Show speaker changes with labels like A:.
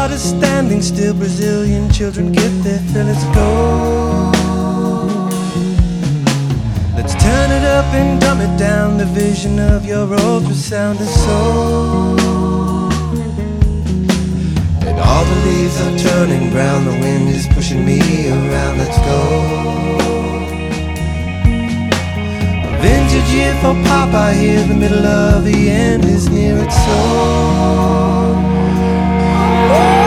A: heart is standing still, Brazilian children get their fill. Let's go. Let's turn it up and dumb it down. The vision of your ultrasound is so. And all the leaves are turning brown. The wind is pushing me around. Let's go. Vintage year for Popeye here. The middle of the end is near. It's so.